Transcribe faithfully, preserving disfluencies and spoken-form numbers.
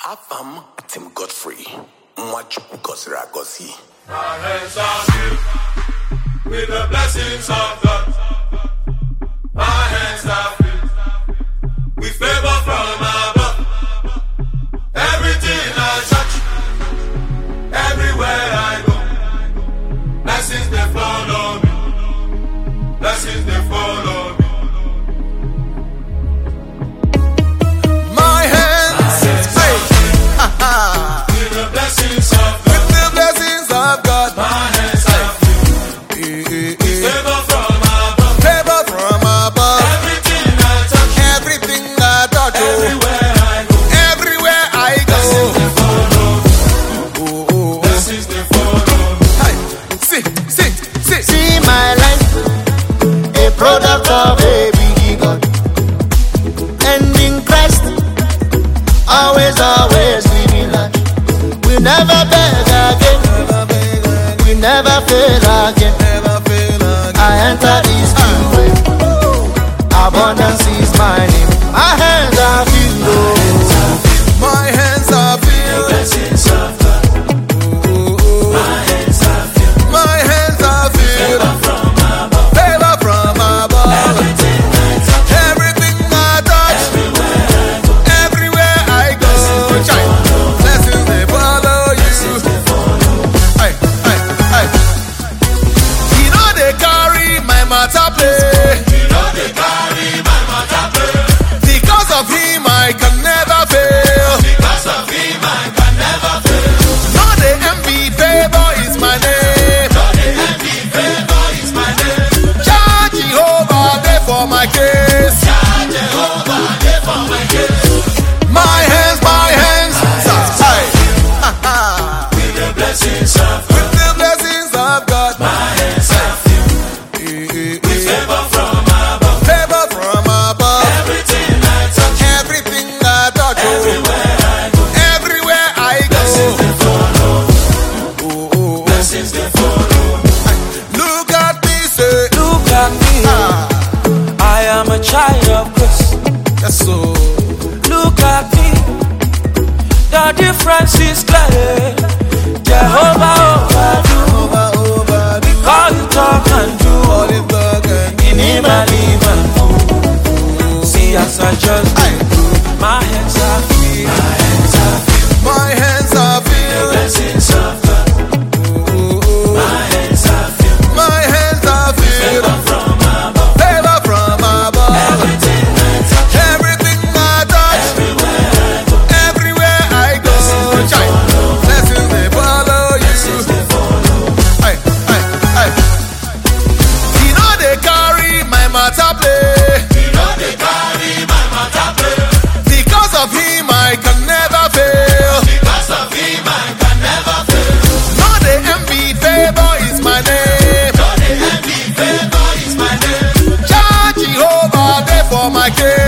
Afam Tim Godfrey, Mwachuku Kosira Gosi. My hands are filled with the blessings of God. My hands are filled with favor from above. Everything I touch, everywhere I go, blessings they follow me. Blessings they follow me. With the blessings of God, with the blessings of God, my hands are filled with favor from above. Favor from above. Everything I touch, everything I touch, everywhere I go, everywhere I go, blessings they follow me. Oh, oh, oh. Blessings they follow me. Hey, see, see, see, see my life, a product of a big God, and in Christ, always, always living life. We never beg again, we never fail again. I enter this new way, abundance is my name. My hands are filled, oh. My hands are filled. Blessings of God, my hands are filled. My hands are filled. Favor from above. Favor from above. Everything I touch, Everything I touch, everywhere I go, everywhere I go, blessings they follow you. they follow me. Hey, hey, hey. You know they carry my matter play. You know they carry my matter play. Because of him I can never fail. Because of him I can never fail. No, the envy favor is my name. No, the envy favor is my name. Jah Jehovah there for my case. Jah Jehovah there for my case. My hands, my hands, hey. Ha, ha. With the blessings of God, With the blessings of God, my hands are filled Eh, eh, with eh. favor from above. Favor from above. Everything I touch, Everything I touch, oh. everywhere I go, Everywhere I blessings go. they follow me. Oh, oh, oh. Blessings they follow me. Look at me, say, Look at me, ah, I am a child of grace. yes, so. Look at me, the difference is clear. Jehovah overdo, Over, over, all you talk and do, all is done. in him I live and move. See as I just Aye. my hands are free. My hands are filled My hands are with filled. blessings of God. Oh, oh, oh. My hands are filled My hands are filled. favor from above. Favor from above. Everything I touch, Everything I touch, everywhere I go, everywhere I go. Chai. Blessings they follow blessings you. they follow me. Hey, hey, hey. You know they carry my matter play. You know they carry my matter play. Because of him I can never fail. Because of him I can never fail. No, the envy favor is my name. No, the envy favor is my name. Jah Jehovah there for my case.